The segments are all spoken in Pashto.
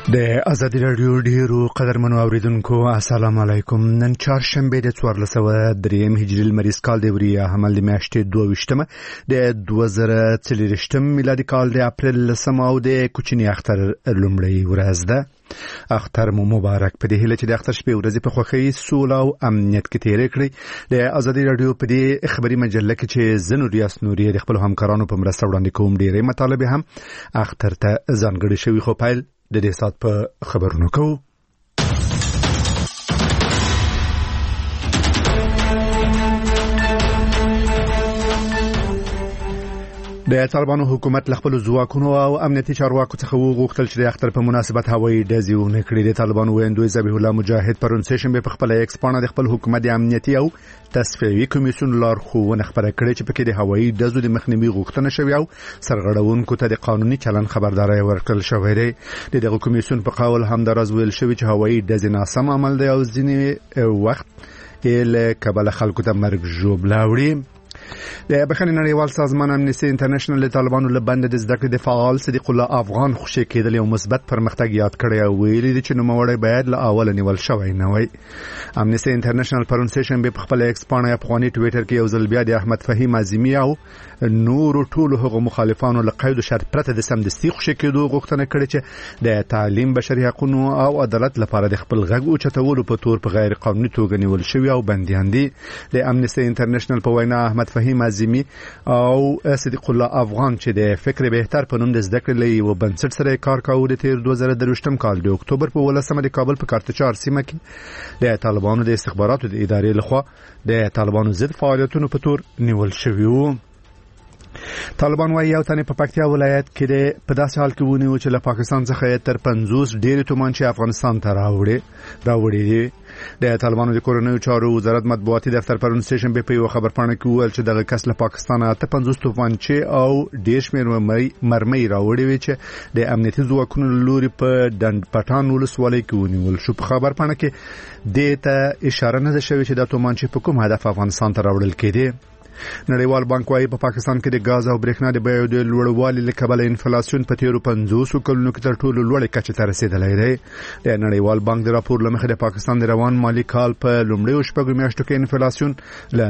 د ازادي رادیو ډیرو قدرمنو اوریدونکو السلام علیکم. نن چهارشنبه د 1403 هجری لمریز کال د وریه حمل د میاشتې 22مه د 2023 میلادي کال د اپریل سماو د کوچنی اختر لومړی ورځ ده. اختر مو مبارک. په دې هیله چې د اختر شپې ورځې په خوښۍ سوله او امنیت کې تیرې کړئ. د ازادي رادیو په دې خبري مجله کې چې زنو ریاست نوري د خپل همکارانو په مرسته وړاندې کوم ډیرې مطالب هم اختر ته ځانګړي شوی. خو پیل د دې سات په خبرونو کوو. د طالبانو حکومت خپل ځواکونو او امنیتي چارواکو څخه وغوښتل چې د اختر په مناسبت هوایي ډزې ونه کړي. د طالبانو ویاندوی ذبیح الله مجاهد پرون سهشنبه په خپل ایکس پاڼه د خپل حکومت د امنیتي او تصفیوي کمیسیون لارښوونه خبره کړې چې پکې د هوایي ډزو د مخنیوي غوښتنه شوې او سرغړونکو ته د قانوني چلند خبرداري ورکړل شوې ده. دغه کمیسیون په قول همداراز ویل شوی چې هوایي ډزې ناسم عمل دی او ځینې وخت له کبل خلکو ته مرګ ژوبله وړي. د بخښنې نړیوال سازمان امنیستي انټرنیشنل د طالبانو له بند د زده کړې د فعال صدیق الله افغان خوشی کېدل یو مثبت پرمختګ یاد کړی او ویلي دي چې نوموړی باید له اوله نیول شوی نه وای. امنیستي انټرنیشنل پرون سهشنبه په خپل ایکس پاڼه افغاني ټویټر کې یو ځل بیا د احمد فهیم اعظمي او نور ټول هغو مخالفانو له قید شرط پرته د سمدستي خوشی کېدو غوښتنه کړې چې د تعلیم بشري حقوقو او عدالت لپاره د خپل غږ اوچتولو په تور په غیر قانوني توګه نیول شوی او بنديان دي. د امنیستي انټرنیشنل په وینا احمد فهیم اعظمي او صدیق الله افغان چې د فکر بهتر په نوم د زده کړې لې و بنسټ سره کار کاوه د 2023 کال د اکتوبر په 18 د کابل په کارتچار سیمه کې د طالبانو د استخباراتو د ادارې لخوا د طالبانو ضد فعالیتونو په تور نیول شوی وو. طالبان وايي یو تنه په پکتیا ولایت کې په داسې حال کې ونیو چې له پاکستان څخه تر 50 ډېر تومانچې افغانستان ته راوړي. د طالبانو د کورنیو چارو وزارت مطبوعاتي دفتر پرون سهشنبه په یو خبرپاڼه کې وویل چې دغه کس له پاکستانه 50 تومانچې او ډېر شمېر مرمۍ راوړي وي چې د امنیتي ځواکونو لوري په ډنډ پټان ولسوالۍ کې ونیول شو. په خبرپاڼه کې د ته اشاره نه شوې چې د تومانچې په کوم هدف افغانستان ته راوړل کېدي. نړیوال بانک وايي په پاکستان کې د غاز او برېښنا د بیو د لوړوالي له کبله انفلیسیون په تیرو 50 کلونو کې تر ټولو لوړې کچې ته رسیدلی دی. د نړیوال بانک د راپور له مخې د پاکستان د روان مالي کال په لومړیو شپږو میاشتو کې انفلیسیون له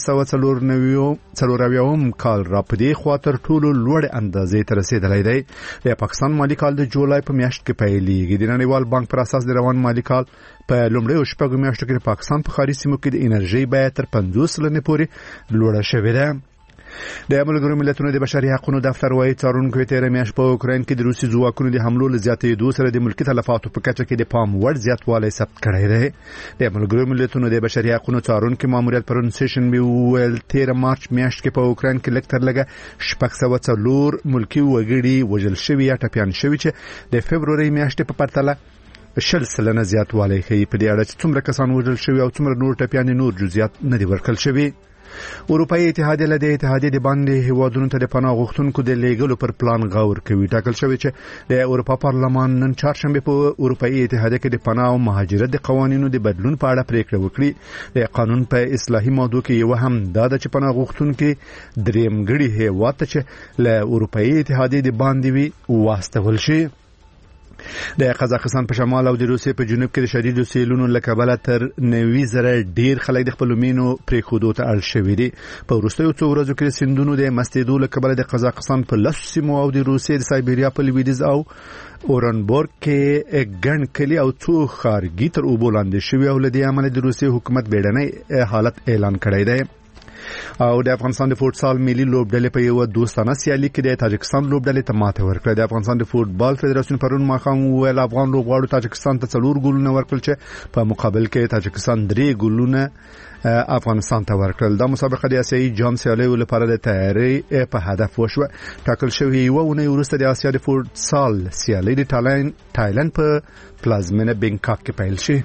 1994 کال را په دې خوا تر ټولو لوړې اندازې ته رسیدلی دی. د پاکستان مالي کال د جولای په میاشت کې پیلېږي. د نړیوال بانک پر اساس د روان مالي کال په لومړیو شپږو میاشتو کې د پاکستان په ښاري سیمو کې د انرژي بیه تر 50% پورې لوړه شوې ده. د ملګرو ملتونو د بشري حقوقو دفتر وايي څارونکو تیر میاشت په اوکراین کې د روسي ځواکونو د حملو له زیاتېدو سره د ملکي تلفاتو په کچه کې د پام وړ زیاتوالی ثبت کړی دی. د ملګرو ملتونو د بشري حقوقو څارونکو ماموریت پرون سهشنبه ویل 13 مارچ میاشت کې په اوکراین کې لږ تر لږه 604 ملکي وګړي وژل شوي یا ټپیان شوي چې د فبروري میاشتې په پرتله 10% زیاتوالی ښیي. په دې اړه چې څومره کسان وژل شوي او څومره نور ټپیان نور جزئیات نه دي ورکړل شوي. اروپایي اتحادیه له دې اتحادیې د باندې هیوادونو ته د پناه غوښتونکو د لیږلو پر پلان غور کوي. ټاکل شوی چې د اروپا پارلمان نن چهارشنبه په اروپایي اتحادیه کې د پناه او مهاجرت د قوانینو د بدلون په اړه پریکړه وکړي. د قانون په اصلاحي ماده کې یو هم دا د چې پناه غوښتونکو درېمګړي هیواد ته چې له اروپایي اتحادیې د باندې وي واستول شي. د قزاقستان په شمال او د روسیې په جنوب کې د شدیدو سیلونو له کبله تر 90,000 ډیر خلک د خپل مینو پریښودو ته اړ شوي دي. په وروستیو څو ورځو کې د سیندونو د مستېدو له کبله د قزاقستان په 10 سیمو او د روسیې د سایبریا په لویدیځ او اورنبورګ کې ګڼ کلي او څو ښارګي تر اوبو لاندې شوي او له دې امله د روسیې حکومت بیړنی حالت اعلان کړی دی. او د افغانستان د فوټسال ملي لوبډلې په یو دوستانه سیالي کې د تاجکستان لوبډلې ته ماته ورکړه. د افغانستان د فوټبال فدراسیون پرون ماښام ویل افغان لوبغاړو تاجکستان ته 4 ګولونه ورکړل چې په مقابل کې تاجکستان 3 ګولونه افغانستان ته ورکړل. دا مسابقه د آسیایي جام سیالیو لپاره د تیاری په هدف وشوه. ټاکل شوی یو ونې وروسته د آسیا د فوټسال سیالي د تایلند په پلازمینه بینکاک کې پیل شي.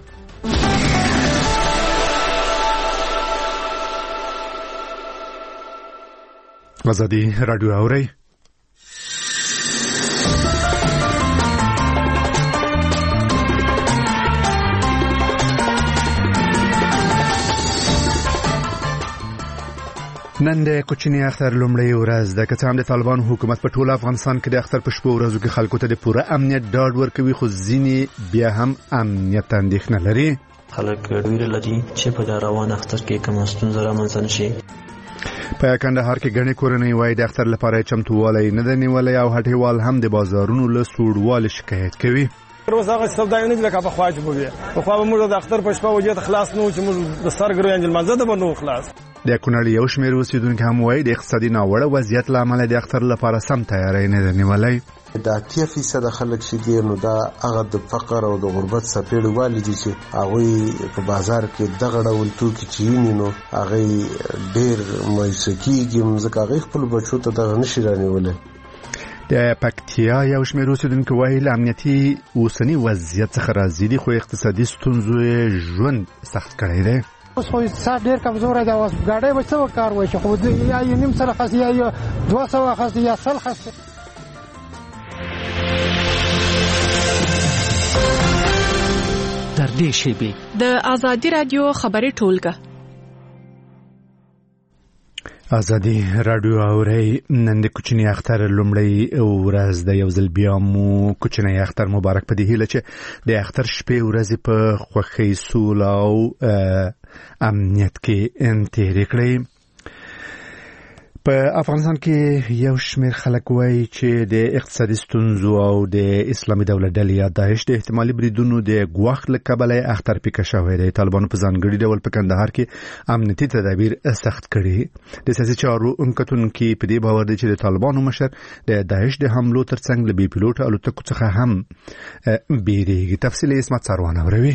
ازادي رادیو اوري. نن د کوچنی اختر لومړی ورځ ده، که څه هم د طالبانو حکومت په ټول افغانستان کې د اختر په شپو ورځو کې خلکو ته د پوره امنیت ډاډ ورکوي، خو ځینې بیا هم امنیت اندېښنه لري. خلک ویره لري چې په دا روان اختر کې کوم ستونزه رامنځته نشي. په کندهار کې ګڼې کورنۍ وایي د اختر لپاره چمتووالی نه دی نیولی او هټیوال هم د بازارونو له سوړوالي شکایت کوي. روز هغه سوداګري نه لکه په خوا چې بوي په خوا موږ د اختر په شپه وجه خلاص نه و چې موږ د سرګرو انجل منځ ده بنو خلاص. د کونړ یو شمېر اوسیدونکو هم وایي د اقتصادي ناوړه وضعیت له امله د اختر لپاره سم تیاری نه دی نیولی. دا 80% خلک چې دي نو دا هغه د فقر او د غربت څپېړې والي چې هغه په بازار کې دغه ډول توکي چې نو هغه ډېر مایوسکیږي، ځکه هغه خپل بچو ته دغه نشي رانیولی. د پکتیا یو شمېر اوسیدونکو وایي له امنیتي اوسني وضعیت څخه راضي دي، خو اقتصادي ستونزو ژوند سخت کړی دی. اوس خو اقتصاد ډېر کمزوری دی، اوس ګاډۍ به څه کار وایي خو یا یې نیم سره خسي یا 200 خسي یا 100 خسي. در دې شیبې د آزادی رادیو خبري ټولګه آزادی رادیو اوري. نن د کوچنی اختر لومړی ورځ د یو ځل بیا مو کوچنی اختر مبارک په دې هیله چې د اختر شپې ورځې په خوښۍ سول او امنیت کې تېرې کړئ. په افغانستان کې یو شمېر خلک وایي چې د اقتصادي ستونزو او د اسلامي دولت ډلې یا داعش د احتمالي بریدونو د ګواښ له کبله اختر پیکه شوی دی. طالبانو په ځانګړي ډول په کندهار کې امنیتي تدابیر سخت کړي. د سیاسي چارو کتونکي په دې باور دي چې د طالبانو مشر د داعش د حملو ترڅنګ له بې پیلوټه الوتکو څخه هم بیریږي. تفصیل اسمت سروان اوروي.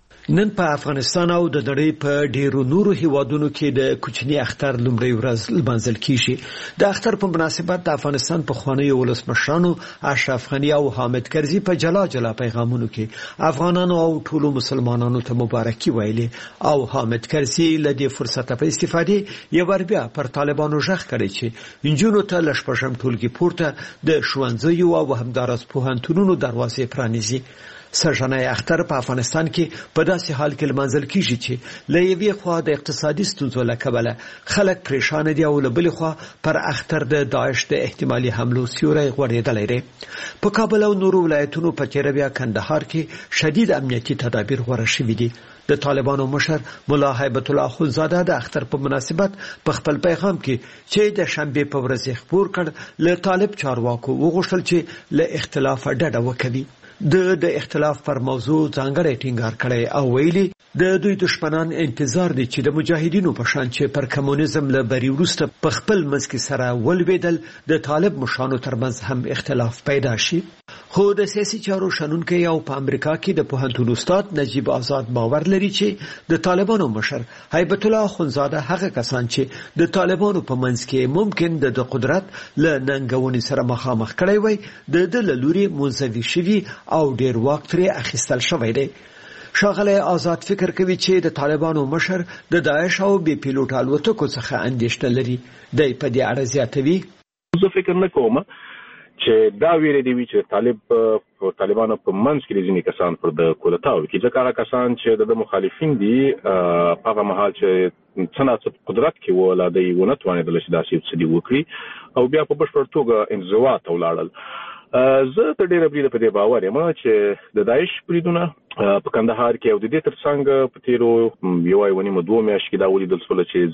نن په افغانستان او د نړۍ په ډیرو نورو هیوادونو کې د کوچنی اختر لومړی ورځ لمانځل کیږي. د اختر په مناسبت د افغانستان په خوانیو ولسمشرانو اشرف غنی او حامد کرزي په جلا پیغامونو کې افغانانو او ټولو مسلمانانو ته مبارکي ویلي او حامد کرزي له دې فرصت په استفاده یو ور بیا پر طالبانو ژغ کړی چې انجونو ته لشپشم ټولګي پورته د ښوونځیو او همدارس پوهنتونونو دروازې پرانیزي. سرجنای اختر په افغانستان کې په داسې حال کې لمانځل کیږي چې له یوې خوا د اقتصادي ستونزو له کبله خلک پریشان دي او له بلې خوا پر اختر د داعش د احتمالي حملو سیوری غوړېدلی دی. په کابل او نورو ولایتونو په څېر بیا کندهار کې شدید امنیتي تدابیر غوره شوي دي. د طالبانو مشر مولا هیبت الله اخوندزاده د اختر په مناسبت په خپل پیغام کې چې د شنبه په ورځ خبر کړ له طالب چارواکو وغوښتل چې له اختلاف ډډه وکړي. د اختلاف پر موضوع ځانګړی ټینګار کړی او ویلي د دوی دشمنان انتظار دي چې د مجاهدینو په شان چې پر کمونیزم له بری وروسته په خپل منځ کې سره ولوېدل د طالب مشرانو ترمنځ هم اختلاف پیدا شي. خو د سیاسي چارو شنونکي او په امریکا کې د پوهنتون استاد نجیب آزاد باور لري چې د طالبانو مشر هیبت الله اخوندزاده هغه کسان چې د طالبانو په منځ کې ممکن د قدرت له ننګونې سره مخامخ کړي وي د لوري منځوي شوي او ډیر وخت لري اخیستل شوی دی. شاغله آزاد فکر کوي چې د طالبانو مشر د داعش او بي پیلوټ الوتکو څخه اندېښنه لري. د په دې اړه زیاتوي. زه فکر نه کوم چې دا ویری دی چې طالبانو په منځ کې ځینې کسان پر د کولتاو کې ځکه هغه کسان چې د مخالفین دي هغه مهال چې څنګه قدرت کې ولادي ونتوانېدل چې داسې څه دی وکړي او بیا په بشپړ توګه انزوا ته ولاړل. زه ته ډېر بریده په دې باور یم چې د داعش بریدونه په کندهار کې او د دې ترڅنګ په تیرو یو ونیمه 2 میاشتې کې دا ولیدل شول چې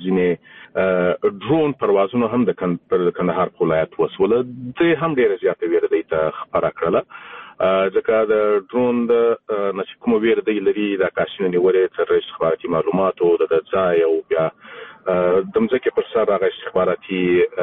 ځینې ډرون پروازونه هم د کندهار په ولایت وسول. د هم ډېر زیاته ویره دی ته خبره کړله ځکه د ډرون د نشي کوم ویره دی لري د کاشنه نیولې تر استخباراتي معلوماتو د ځای او بیا د مځکې پر سر هغه استخباراتي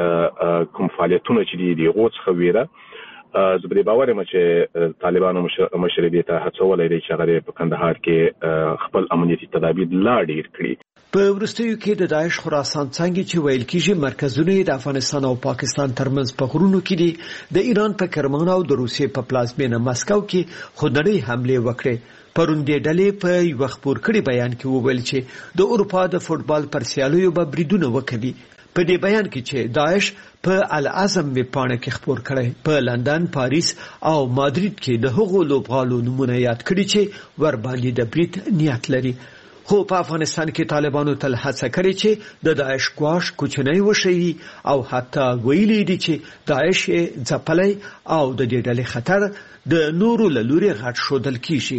کوم فعالیتونه چې دي غوڅ خویره. زه به باور یم چې طالبانو مشر دې ته هڅولای دی چې هغه په کندهار کې خپل امنیتي تدابیر لا ډیر کړي. په وروستیو کې د داعش خراسان څنګه چې ویل کېږي مرکزونه د افغانستان او پاکستان ترمنځ په غرونو کې دي. د ایران په کرمان او د روسیې په پلازمینه مسکو کې خودنۍ حمله وکړه. پرون د ډلې په یو خبر کړي بیان کې وویل چې د اروپا د فوتبال پر سیالیو به بریدونه وکړي. په دې بیان کې چې داعش په العزم وپاڼه کې خبر کړي په لندن، پاریس او مادرید کې د هغو لوبغالو نمونه یاد کړي چې ور باندې د برید نیت لري. خو په افغانستان کې طالبانو تل هڅه کړې چې د داعش ګواښ کوچنی وشي او حتی ویلي دي چې داعش ځپلای او د دې ډلې خطر د نورو له لوري غټ شودل کیږي.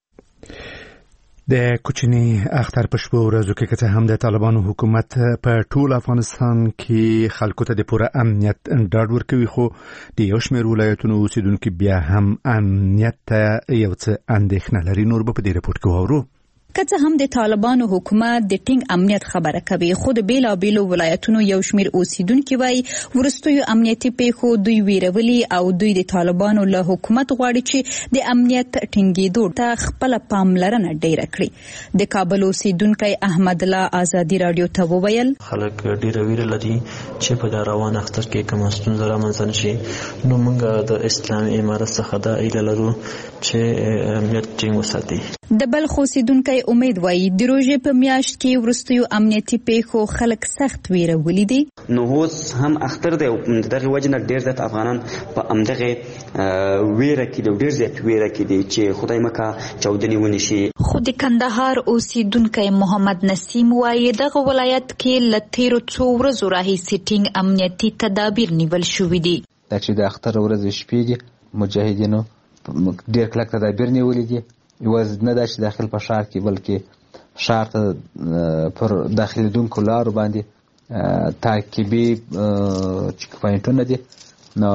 د کوچنی اختر په شپو ورځو کې که هم د طالبانو حکومت په ټول افغانستان کې خلکو ته د پوره امنیت ډاډ ورکوي، خو د یو شمېر ولایتونو اوسیدونکو بیا هم امنیت ته یو څه اندېښنه لري. نور به په دې رپورټ کې واورو. که څه هم د طالبانو حکومت د ټینګ امنیت خبره کوي، خو د بیلابیلو ولایتونو یو شمېر اوسیدونکو وایي وروستیو امنیتي پیښو دوی ویرولي او دوی د طالبانو له حکومت غواړي چې د امنیت ټینګېدو ته خپل پاملرنه ډیره کړي. د کابل اوسیدونکی احمد الله آزادي رادیو ته وویل خلک ډیره ویره لري چې په روان اختر کې کوم ستونزه رامنځته نشي. نو موږ د اسلامي امارت څخه دا ایله لرو چې امنیت ټینګ وساتي. د بلخ اوسیدونکی امید وایي د روژې په میاشت کې وروستیو امنیتي پیښو خلک سخت ویرولي دي. نو اوس هم اختر دی او دغه وجه نه ډېر زیات افغانان په همدغه ویره کې دي، ډېر زیات ویره کې دي چې خدای مکه چاودنې ونشي. خو د کندهار اوسیدونکی محمد نسیم وایي دغه ولایت کې له تیرو څو ورځو راهیسې ټینګ امنیتي تدابیر نیول شوي دي. دا چې د اختر ورځې شپې دي مجاهدینو ډېر کلک تدابیر نیولي دي. یوازې نه دا چې داخل په ښار کې بلکې ښار ته پر داخلېدونکو لارو باندې تعقیبي چک پوینټونه دي. نو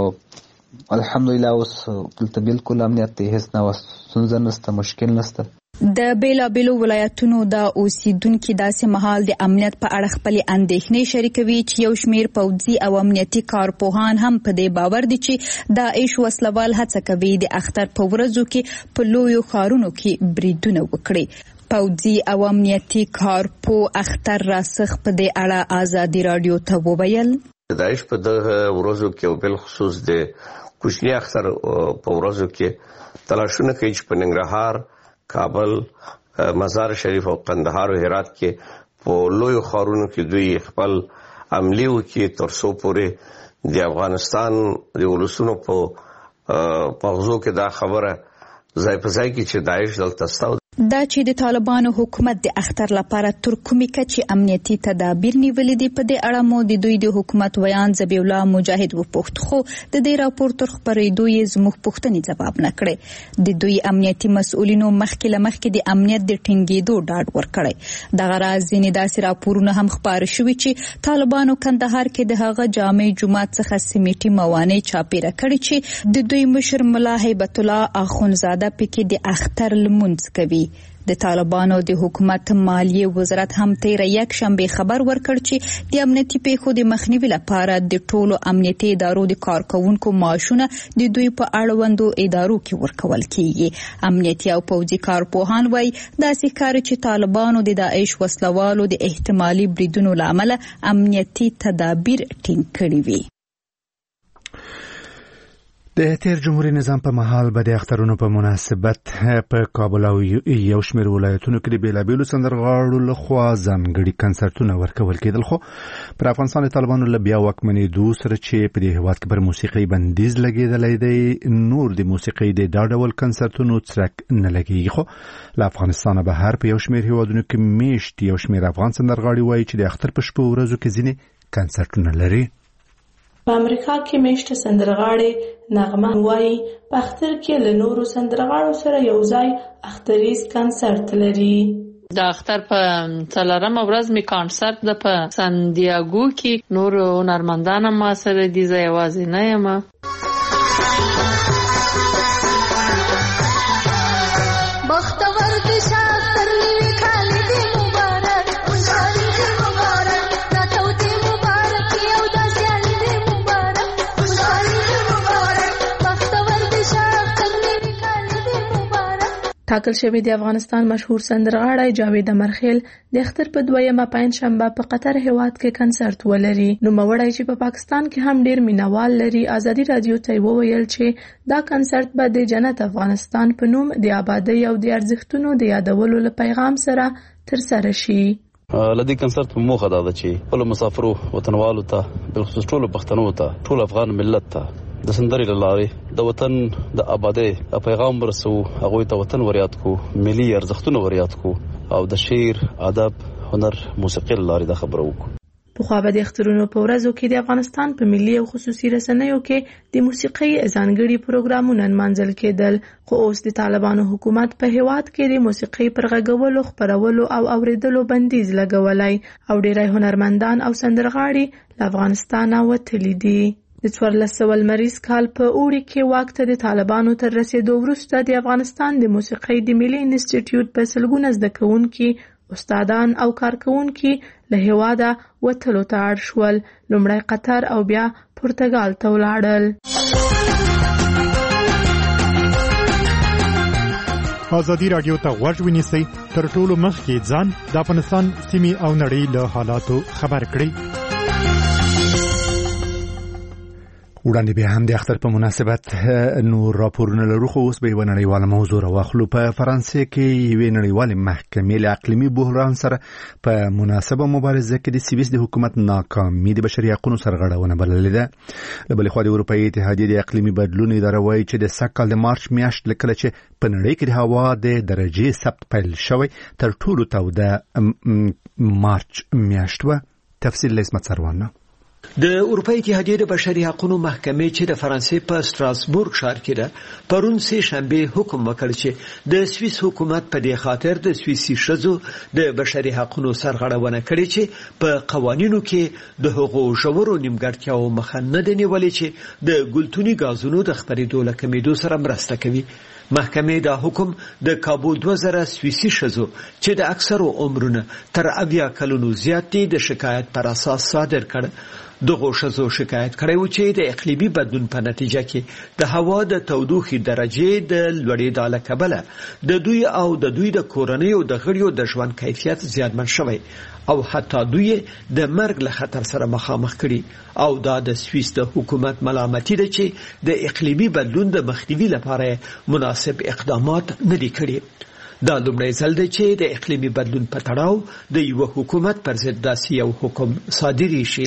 الحمدلله اوس دلته بالکل امنیت دی، هیڅ نوع ستونزه نشته، مشکل نشته. د بیلابیلو ولایتونو د اوسیدونکو داسې مهال د امنیت په اړه خپل اندېښنې شریکوي چې یو شمېر پوځي او امنیتي کارپوهان هم په دې باور دي چې داعش وسلوال هڅه کوي د اختر په ورځو کې په لویو ښارونو کې بریدونه وکړي. پوځي او امنیتي کارپو اختر راسخ په دې اړه آزادي رادیو ته وویل داعش په دغه ورځو کې او بل خصوص د کوچني اختر په ورځو کې تلاشونه کوي چې په ننګرهار، کابل، مزار شریف او قندهار او هرات کې په لوی ښارونو کې دوی خپل عملی وکړي تر څو پورې د افغانستان د ولسونو په پغزو کې دا خبره ځای په ځای کې چې داعش دلته ستاو. دا چې د طالبانو حکومت د اختر لپاره تر کومې کچې امنیتي تدابیر نیولې دي په دې اړه مو د دوی د حکومت ویان ذبیح الله مجاهد وپوښت، خو د دې راپور تر خپرېدو یې زموږ پوښتنې ځواب نه کړې. د دوی امنیتي مسؤلینو مخکې له مخکې د امنیت د ټینګېدو ډاډ ورکړی. دغه راز ځینې داسې راپورونه هم خپاره شوي چې طالبانو کندهار کې د هغه جامع جومات څخه سیمټي موانع چاپېره کړي چې د دوی مشر ملا هیبت الله اخونزاده پکې د اختر لمونځ کوي. د طالبانو د حکومت مالیه وزارت هم تیر یک شنبه خبر ورکړ چې د امنیتي پیښو د مخنیوي لپاره د ټولو امنیتي ادارو د کارکونکو معاشونه د دوی په اړوندو ادارو کې ورکول کیږي. امنیتي او پوځي کارپوهان وایي داسې کار چې طالبانو د داعش وسلوالو د احتمالي بریدونو لامل امنیتي تدابیر ټینګ کړي وي. د تیر جمهوریت نظام په مهال به د اخترونو په مناسبت په کابل او یو شمېر ولایتونو کې د بیلابیلو سندرغاړو لخوا ځانګړي کنسرتونه ورکول کېدل، خو پر افغانستان د طالبانو له بیا واکمنېدو سره چې په دې هېواد کې پر موسیقۍ بندیز لګېدلی دی، نور د موسیقۍ د دا ډول کنسرتونو څرک نه لګېږي. خو له افغانستانه بهر په یو شمېر هېوادونو کې میشت یو شمېر افغان سندرغاړي وایي چې د اختر په شپو ورځو کې ځینې کنسرتونه لري. په امریکا کې میشته سندرغاړي نغمه وایي په اختر کې له نورو سندرغاړو سره یو ځای اختریز کنسرت لري. د اختر په 4مه ورځ می کنسرت د په سانډیاګو کې نور هنرمندان ما سره دي، زه یوازې نه یم. ټاکل شوی د افغانستان مشهور سندرغاړی جاوید امرخیل د اختر په 2مه پنځشنبه په قطر هیواد کې کنسرت ولري. نوموړی چې په پاکستان کې هم ډیر مینوال لري آزادي رادیو ته وویل چې دا کنسرت به د جنت افغانستان په نوم د آبادی او د ارزښتونو د یادولو له پیغام سره ترسره شي. لدی کنسرت په موخه دا ده چې ټول مسافرو وطنوالو ته بخصوص ټول پښتنو ته ټول افغان ملت ته د سندرې لارې د وطن د آبادی پیغام ورسو، هغه ته وطن وریاد کو، ملي ارزښتونه وریاد کو، او د شعر، ادب، هنر، موسیقي لارې د خبرو وکړو. پخوا به د اخترونو په ورځو کې د افغانستان په ملي او خصوصي رسنیو کې د موسیقۍ ځانګړي پروګرامونه نمانځل کېدل، خو اوس د طالبانو حکومت په هیواد کې د موسیقۍ پر غږولو، خپرولو او اوریدلو بندیز لګولای او ډېری هنرمندان او سندرغاړي له افغانستانه وتلي دي. د 1400 لمریز کال په اوړي کې واک ته د طالبانو تر رسیدو وروسته د افغانستان د موسیقۍ د ملي انسټیټیوټ په سلګونه زده کوونکي، استادان او کارکونکي له هیواده وتلو ته اړ شول. لومړی قطر او بیا پرتګال ته ولاړل. ازادي رادیو ته غوږ ونیسئ، تر ټولو مخکې ځان د افغانستان سیمې او نړۍ له حالاتو خبر کړئ. وړاندې به هم د اختر په مناسبت نور راپورونه لرو، خو اوس به یو نړیواله موضوع راواخلو. په فرانسې کې یوې نړیوالې محکمې له اقلیمي بحران سره په مناسبه مبارزه کې د سویس د حکومت ناکامي د بشري حقوقو سرغړونه بللې ده. له بلې خوا د اروپایي اتحادیې د اقلیمي بدلون اداره وایي چې د سږ کال د مارچ میاشت له کله چې په نړۍ کې د هوا د درجې ثبت پیل شوی تر ټولو توده مارچ میاشت وه. تفصیل له اسمت سروانه. د اروپایي اتحادیې د بشري حقوقو محکمې چې د فرانسې په ستراسبورګ ښار کې ده، پرون سه شنبه حکم وکړ چې د سویس حکومت په دې خاطر د سویسي ښځو د بشري حقوقو سرغړونه کړې چې په قوانینو کې د حقوقو ژورو نیمګړتیاو مخه نه ده نیولې چې د ګلتوني غازونو د خپرېدو له کمیدو سره مرسته کوي. محکمې دا حکم د کابو 2000 سویسي ښځو چې د اکثرو عمرونه تر 80 کلونو زیات دي د شکایت پر اساس صادر کړ. دغه ښځو شکایت کړی و چې د اقلیمي بدلون په نتیجه کې د هوا د تودوخې درجې د لوړېدو له کبله د دوی او د دوی د کورنیو د غړیو د ژوند کیفیت زیانمن شوی او حتی دوی د مرګ له خطر سره مخامخ کړي. او دا د سویس د حکومت ملامتي ده چې د اقلیمي بدلون د مخنیوي لپاره مناسب اقدامات نه دي کړي. دا لومړی ځل دی چې د اقلیمي بدلون په تړاو د یو حکومت پر ضد داسې یو حکم صادر شي.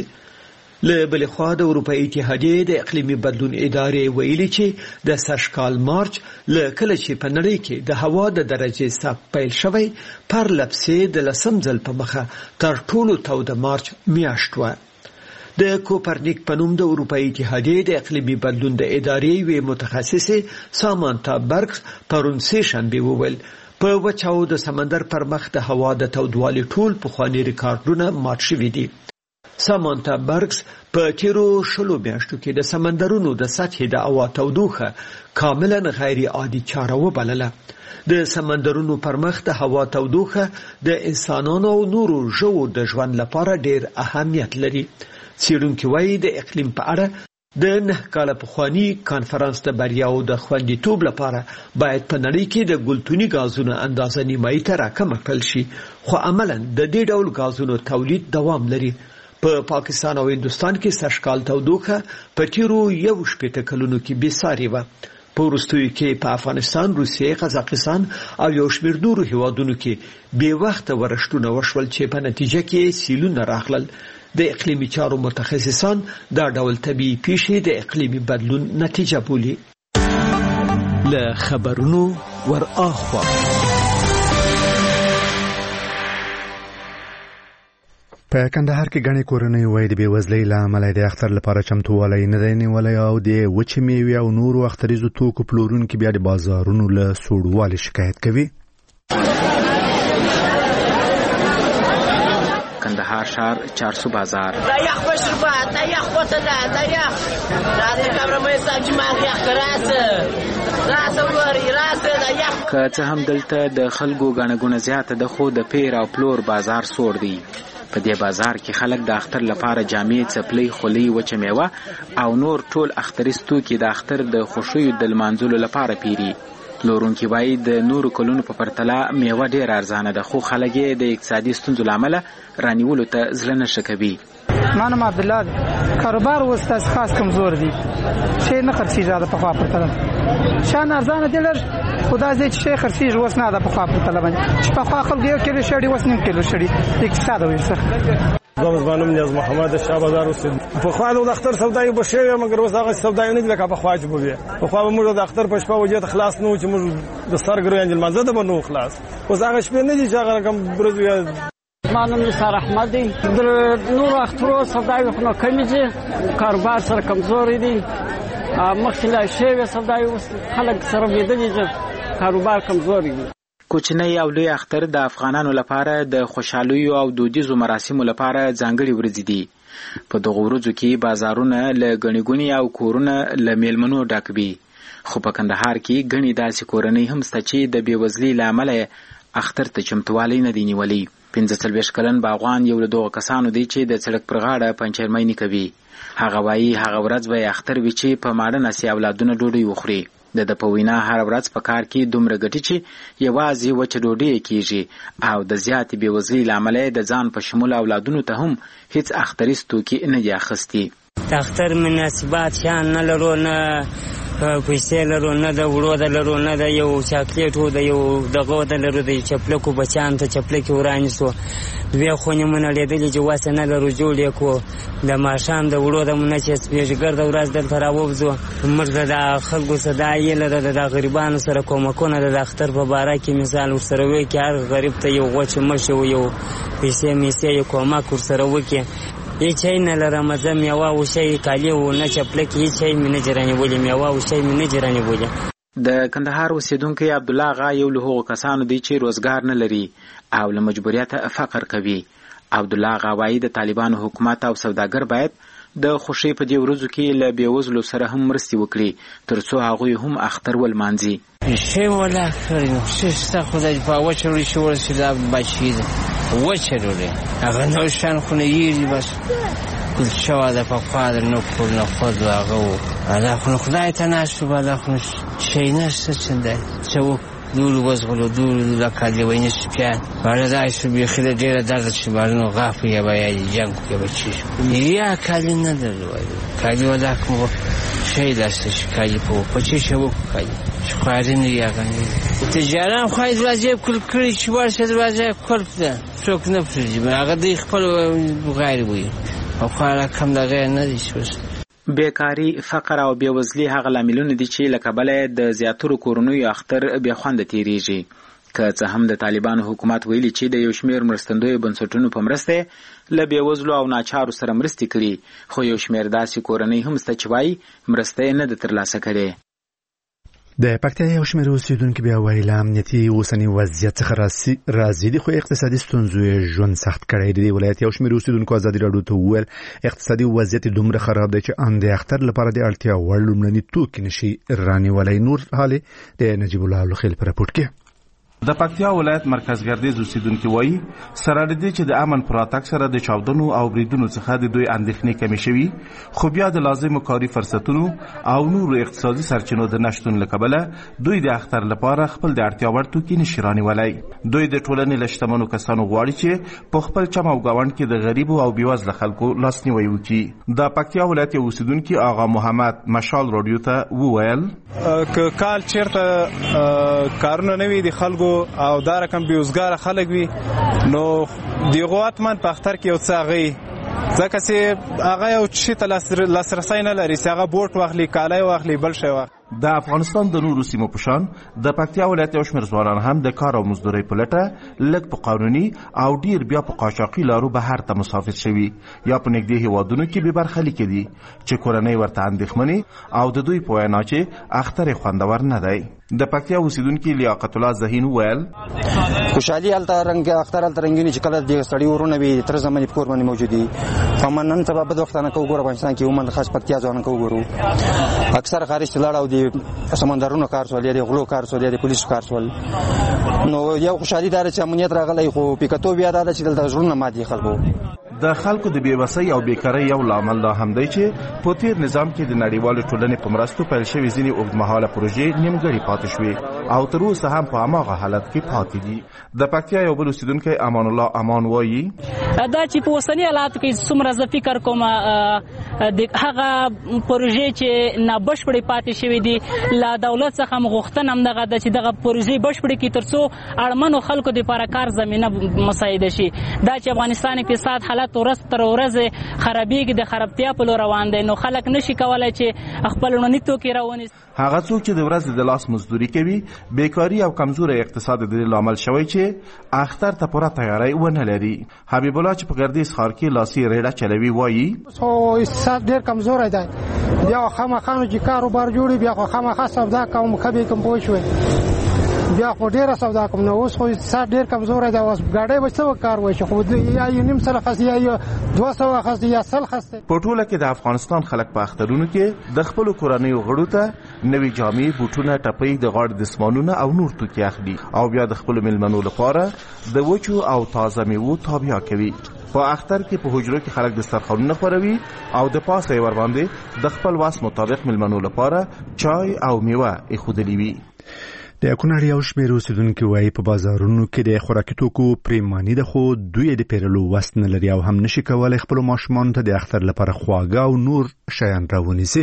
له بلې خوا د اروپایي اتحادیې د اقلیمي بدلون ادارې ویلي چې د سږکال مارچ له کله چې په نړۍ کې د هوا د درجې ثبت پیل شوی پر لپسې د لسم ځل په مخه تر ټولو توده مارچ میاشت وه. د کوپرنیک په نوم د اروپایي اتحادیې د اقلیمي بدلون د ادارې یوې متخصصې سامانتا برګز پرون سه شنبه وویل په وچاو د سمندر پر مخ د هوا د تودوالي ټول پخواني ریکارډونه مات شوي دي. سامانتا برګز په تیرو 20 میاشتو کې د سمندرونو د سطحې د هوا تودوخه کاملا غیر عادي چاره وبلله. د سمندرونو پر مخ د هوا تودوخه د انسانانو او نورو ژوو د ژوند لپاره ډیر اهمیت لري. څېړونکي وایي د اقلیم په اړه د 9 کاله پخواني کانفرنس د بریاو د خوندیتوب لپاره باید په نړۍ کې د ګلتوني غازونو اندازه نیمایي ته راکمه کړل شي، خو عملاً د دې ډول غازونو تولید دوام لري. په پاکستان او هندوستان کې سږکال تودوخه په تیرو 18 کلونو کې بېساري وه. په وروستیو کې په افغانستان، روسیې، قزاقستان او یو شمېر نورو هیوادونو کې بې وخته ورښتونه وشول چې په نتیجه کې سیلونه راغلل. د اقلیمي چارو متخصصان دا ډول طبیعي پیښې د اقلیمي بدلون نتیجه بولي. له خبرونو ور اخوا په کندهار کې غني کورنۍ وای د بیوزلۍ له امله د اختر لپاره چمتووالی نه دی نیولی او د وچې میوې او نورو اختریزو توکو پلورونکي بیا د بازارونو له سوړوالي شکایت کوي. کندهار ښار 400 بازار دا یخ بشربات دا یخ وتلا دا یخ دا د کامرمن ساجي ما یخ راسه وري راسه دا یخ که څه هم دلته د خلکو غنګونه زیاته د خو د پیر او پلور بازار سوړ دی. په دې بازار کې خلک د اختر لپاره جامې، څپلۍ، خولۍ، وچه میوه او نور ټول اختریستو کې د اختر د خوشیو د لمانځلو لپاره پیری. پلورونکي وایي د نورو کلونو په پرتله میوه ډېره ارزانه ده، خو خلک یې د اقتصادي ستونزو له امله رانیولو ته زړه نه ښه کوي. ما نوم عبدالله دی. کاروبار اوس داسې خاص کمزور دی، شی نه خرڅېږي زیاده پخوا پرتله. شیان ارزانه دي لږ، خو دا ځای چې شی خرڅېږي اوس نه ده پخوا پرتله باندې، چې پخوا خلکو 1 کیلو شړي اوس نیم کیلو شړي. اقتصاد وایي څه زمانم نیاز محمد شاه بازار اوسید په خوا د اختر سودای به شوی مګر اوس هغه سودای نه لکه په خوا چې بوي په خوا موږ د اختر په شپه وجه خلاص نو چې موږ د سرګرو انجل منځ د بنو خلاص اوس هغه شپه نه دي چې هغه کوم برزو مانم نثار احمدی د نور اخترو سودای خو کمی دي کاروبار سره کمزوري دي مخکله شوی سودای اوس خلک سره ویدلې چې کاروبار کمزوري دي. کوچنی او لوی اختر د افغانانو لپاره د خوشحالۍ او دودیزو مراسمو لپاره ځانګړي ورځې دي. په دغه ورځو کې بازارونه له ګڼې ګوڼې او کورونه له میلمنو ډک وي. خو په کندهار کې ګڼې داسې کورنۍ هم شته چې د بېوزلۍ له امله اختر ته چمتووالی نه دی نیولی. 45 کلن باغوان یو له دغو کسانو دی چې د سړک پر غاړه پنچرمیني کوي. هغه وایي هغه ورځ به اختر وي چې په ماړه نسې اولادونه ډوډۍ وخوري. د په وینا هر ورځ په کار کې دومره ګټي چې یوازې وچه ډوډۍ کېږي او د زیاتې بېوزلۍ له امله د ځان په شمول اولادونو ته هم هیڅ اختریز توکي نه دي اخیستي. د اختر مناسبات شیان نه لرو، نه پیسې لرو، نه د وړو د لرو، نه د یو چاکلیټو د یو دغه د لرو، د چپلکو بچیانو ته چپلکې ورانیستو، دوی خونې مو نړېدلې چې وسه نه لرو جوړ یې کړو. د ماښام د وړو د مو نه چې سپېژګرده ورځ دلته راووځو. موږ د خلکو څه دا هیله ده د غریبانو سره کومکونه د اختر په باره کې مثال ورسره وکړي، هر غریب ته یو غوښې مشې و یو پیسې میسې یو کومک ورسره وکړي. هیڅ شی نه لرم، زه میوه و شی کالي و نه چپلکې هیڅ شی مې نه دي رانیولي، میوه و شی مې نه دي رانیولي. د کندهار اوسیدونکی عبدالله آغا یو له هغو کسانو دی چې روزګار نه لري او له مجبوریته فقر کوي. عبدالله آغا وایي د طالبانو حکومت او سوداګر باید د خوښۍ په دې ورځو کې له بېوزلو سره هم مرستې وکړي تر څو هغوی هم اختر ولمانځي. شی ولا کړی نو شته خدای په وچه ډوډۍ چې ورسېده بچي ده وچه ډوډۍ هغه نور شیان خو نه یېږي بس کلچه وه د پخوا د نکور نخود و هغه و دا خو نو خدای ته ناست و دا خو نو شی نشته چې دی څه وکړو دولو وزغلو دولو لکالي وینې سپیان باړه دا شو بیخي د ډېره درده چې باړنو غاف یا به یا جنګ یا به چی شو یا کالي نه درلو کالي و دا کوم شی داسته چې کالي په چی شو وکړو کالي چې خواري نه یې هغه نه تجاران خو یې دروازې کل کړي چې ورشه دروازه کلف ده څوک نه پرېږدي هغه دوی خپل غیر وي او خو کم دغه نه دي چې بیکاری، فقر او بېوزلي هغه لاملونه دي چې له کبله د زیاترو کورنیو اختر بې خونده تېرېږي. که څه هم د طالبانو حکومت ویلي چې د یو شمېر مرستندویو بنسټونو په مرسته له بېوزلو او ناچارو سره مرستې کړي، خو یو شمېر داسې کورنۍ هم شته چې وایي مرسته یې نه ده ترلاسه کړې. د پکتیا یو شمېر اوسیدونکي بیا وایي له امنیتي اوسني وضعیت څخه راضي دي، خو اقتصادي ستونزو یې ژوند سخت کړی دی. د ولایت یو شمېر اوسیدونکو ازادي راډیو ته وویل اقتصادي وضعیت دومره خراب دی چې ان د اختر لپاره د اړتیا وړ لومړني توکي نشي رانیولی. نور حالې د نجیب الله لخیل په راپورټ کې. د پکتیا ولایت مرکز ګردیز اوسیدونکي وایي سره د دې چې د امن پر راتګ سره د چاودنو او بریدونو څخه د دوی اندېښنې کمې شوي، خو بیا د لازمو کاري فرصتونو او نورو اقتصادي سرچینو د نشتون له کبله دوی د اختر لپاره خپل د اړتیا وړ توکي نشي رانیولی. دوی د ټولنې له شتمنو کسانو غواړي چې په خپل چم او ګاونډ کې د غریبو او بېوزله خلکو لاسنیوی وکړي. د پکتیا ولایت یو اوسیدونکي آغا محمد مشال راډیو ته وویل که کال چیرته کارونه نه وي د خلکو او دا رقم بیوزګار خلک وي نو دیغه اتمن په اختر کې یو څه غي ځکه چې هغه یو شي ته لاسرسی نه لري چې هغه بوټ واخلي کالای واخلي بل شی واخلي. د افغانستان د نورو سیمو په شان د پکتیا ولایت یو شمېر ځوانان هم د کار او مزدورۍ په لټه لږ په قانوني او ډیر بیا په قاچاقي لارو بهر ته مسافر شوي یا په نږدې هیوادونو کې بې برخلیک دي چې کورنۍ ورته اندېښمنې او د دوی په وینا چې اختر خوندور نه دی. د پکتیا اوسیدونکي لیاقت الله ذهین وویل خوشحالي هلته رنګ اختر هلته رنګینې چې کله د سړي ورونه وي تر زمانې په کور باندې موجود دي. خو من نن سبا بد وختانه که وګورو افغانستان کې عموما خاص پکتیا ځوانان که وګورو اکثر خارج ته لاړه او د سمندرونو کار سول یا د غلو کار سول یا د پولیسو کار سول. نو یو خوشحالي دا چې امنیت راغلی خو پیکتو بیا دا چې دلته زړونه ماتي خلکو. د خلکو د بېوسۍ او بیکارۍ یو لامل دا هم دی چې په تیر نظام کې د نړیوالو ټولنې په مرستو پیل شوي ځینې اوږدمهاله پروژې نیمګړې پاتې شوې او تر اوسه هم په هماغه حالت کې پاتې دي. د پکتیا یو بل اوسیدونکی امان الله امان وایي دا چې په اوسني حالاتو کې څومره زه فکر کوم هغه پروژې چې نابشپړې پاتې شوې دي له دولت څخه غوښتنه همدغه ده چې دغه پروژې بشپړې کړي تر څو اړمنو خلکو دپاره کار زمینه مساعده شي. دا چې افغانستان اقتصاد حالت ورځ تر ورځې خرابېږي د خرابتیا په لور روان دی نو خلک نشي کولی چې خپل لومړني توکي راونیسي. هغه څوک چې د ورځې د لاس مزدوري کوي بیکاري او کمزوري اقتصاد د دې لامل شوی چې اختر ته پوره تیاری ونه لري. حبیب الله چې په ګردیز ښار کې لاسي ریډه چلوي وایي اقتصاد ډېر کمزوری دی بیا خامخا چې کاروبار جوړي بیا خو خامخا سودا کوم کبي کوم پوه شوې بیا خو ډېره سودا کوم نو اوس خو اقتصاد ډېر کمزوری دی اوس ګاډۍ به څه کار وشي خو یا یو نیم سل خسته یا 200 خسته یا سل خسته. په ټوله کې د افغانستان خلک په اخترونو کې د خپل کورنیو غړو ته نوې جامې بوټونه ټپۍ د غاړې دسمالونه او نور توکي اخلي او بیا د خپل مېلمنو لپاره د وچو او تازه میوو تابیا کوي. په اختر کې په حجرو کې خلک دسترخوانونه خوروي او د پاسه ور باندې د خپل واس مطابق مېلمنو لپاره چای او میوه ایښودلې وي. د کونړ یو شمېر اوسېدونکي وایي په بازارونو کې د خوراکي توکو پریماني ده خو دوی د پیرلو وس نه لري او هم نشي کولی خپلو ماشومانو ته د اختر لپاره خواږه او نور شیان راونیسي.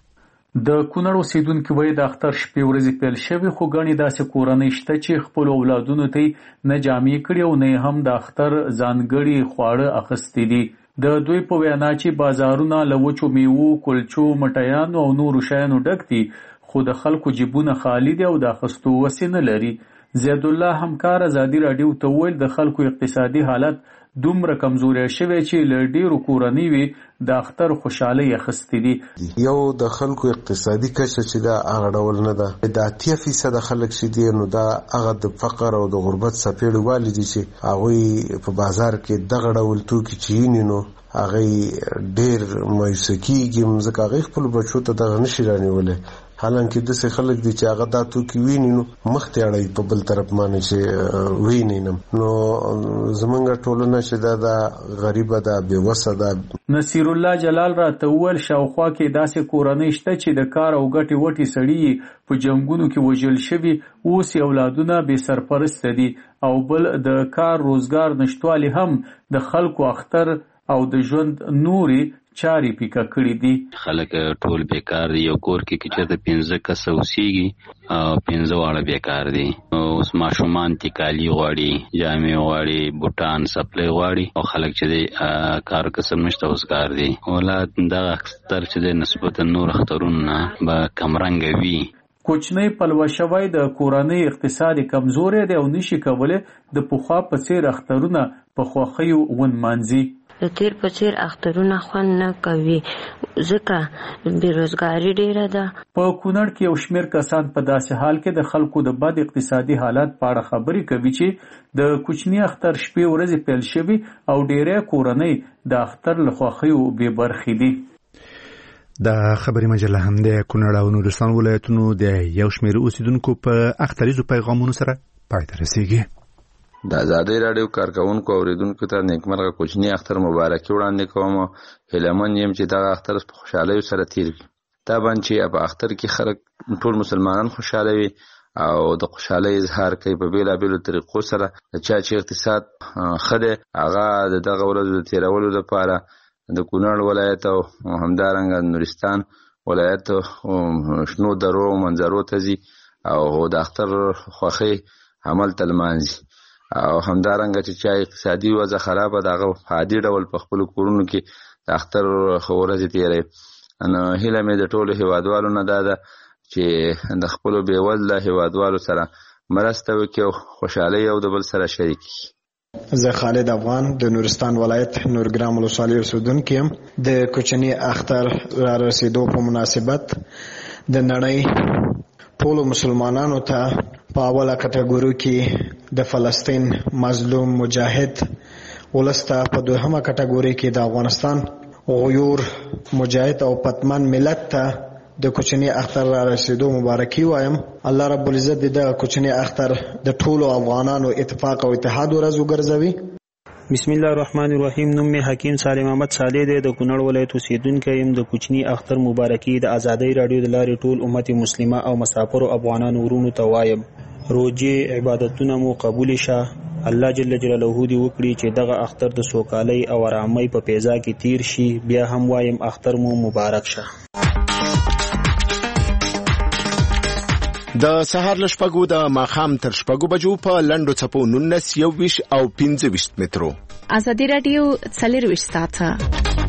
د کونړ اوسېدونکي وایي د اختر شپې ورځې پیل شوې خو ګڼې داسې کورنۍ شته چې خپلو اولادونو ته نه جامې کړي او نه هم د اختر ځانګړي خواړه اخیستي دي. د دوی په وینا چې بازارونه له وچو میوو کلچو مټیانو او نورو شیانو ډک دي خو د خلکو جیبونه خالی دي او د اخیستو وسې نه لري. زید الله همکار ازادي راډیو ته وویل د خلکو اقتصادي حالت دومره کمزوری شوی چې له ډیرو کورنۍ وي د اختر خوشحالۍ اخیستې دي. یو د خلکو اقتصادي کچه چې دا هغه ډول نه ده د 80% خلک چې دي نو دا هغه د فقر او د غربت څپېړې والي دي چې هغوی په بازار کې دغه ډول توکي چې یې نو هغه ډیر مایوسه کېږي ځکه هغوی خپلو بچو ته دغه نشي رانیولی حالانکه داسې خلک دي چې هغه دا توکي ویني نو مخ ته اړوي په بل طرف باندې چې ویني نو زمونږ ټولنه چې دا غریبه ده بېوسه ده. نصیر الله جلال راته وویل شاوخوا کې داسې کورنۍ شته چې د کار او ګټې وټې سړي په جنګونو کې وژل شوي اوس یې اولادونه بې سرپرسته دي او بل د کار روزګار نشتوالي هم د خلکو اختر او د ژوند نوري چاري پیکا کړی دي. خلک ټول بیکار دي یو کور کې چې د 15 کس اوسېږي او 15 واړه بیکار دي. اوس ماشومان تکالی غواړي جامې غواړي بوټان سپلای غواړي او خلک چې کار قسم نشته اوسګار دي اولاد دا اکثر چې د نسبتا نور اخترونه به کمرنګ وي. کوچنی پلوشوی د کورنۍ اقتصادي کمزوري دی او نشي کوله د پخوا په څیر اخترونه په خوخیو ونمانځي. د تیر په څیر اخترونه خوند نه کوي ځکه بیروزګاري ډیره ده. په کونړ کې یو شمېر کسان په داسې حال کې د خلکو د بد اقتصادي حالت په اړه خبرې کوي چې د کوچني اختر شپې ورځې پیل شوي او ډیری کورنۍ د اختر له خوښیو بې برخې دي. د خبري مجله هم د کونړ او نورستان ولایتونو د یو شمېر اوسیدونکو په اختریزو پیغامونو سره پای ته رسیږي. د ازادي راډیو کارکونکو اوریدونکو ته نیکمرغه کوچنی اختر مبارکي وړاندې کوم. هیلمن یم چې دا اختر په خوشحالۍ سره تیر وي. دا باندې چې په اختر کې خلک ټول مسلمانان خوشاله وي او د خوشحالۍ اظهار کوي په بیلابیلو طریقو سره. چا چې اقتصاد خده هغه دغه ورځو د تیرولو لپاره د کونړ ولایت او همدارنګه نورستان ولایت شنو درو منظرو ته ځي او د اختر خوښۍ عمل تلمانځي او همدارنګه چې اقتصادي وضع خرابه دغه عادي ډول په خپل کورونو کې د اختر ورځې تیري. نو هیله مې د ټولو هیوادوالو نه ده چې د خپل بیوزله هیوادوالو سره مرسته وکړي او خوشحالي او د بل سره شریک شي. زه خالد افغان د نورستان ولایت نورګرام ولسوالۍ اوسیدونکی یم. د کوچني اختر را رسیدو په مناسبت د نړۍ ټولو مسلمانانو ته په اوله کټګوري کې د فلسطین مظلوم مجاهد ولسته په دوهمه کټګوري کې د افغانستان غیور مجاهد او پتمن ملت ته د کوچني اختر را رسیدو مبارکي وایم. الله رب العزت د کوچني اختر د ټولو افغانانو اتفاق او اتحاد ورځ وګرځوي. بسم الله الرحمن الرحیم. نوم می حکیم صالح محمد صالح دی. د کونړ ولایت اوسیدونکی یم. د کوچني اختر مبارکي د ازادي رادیو د لارې ټول امت مسلمه او مسافر افغانانو ورونو ته وایم. روزي عبادتونه مو قبول شه الله جل جلاله دې وکړي چې دغه اختر د سوکالۍ او آرامۍ په فضا کې تیر شي. بیا هم وایم اختر مو مبارک شه. د سهار له شپږو د ماښام تر شپږو بجو په لنډو څپو 19 21 او 25 مترو. ازادي راډیو 24 ساعته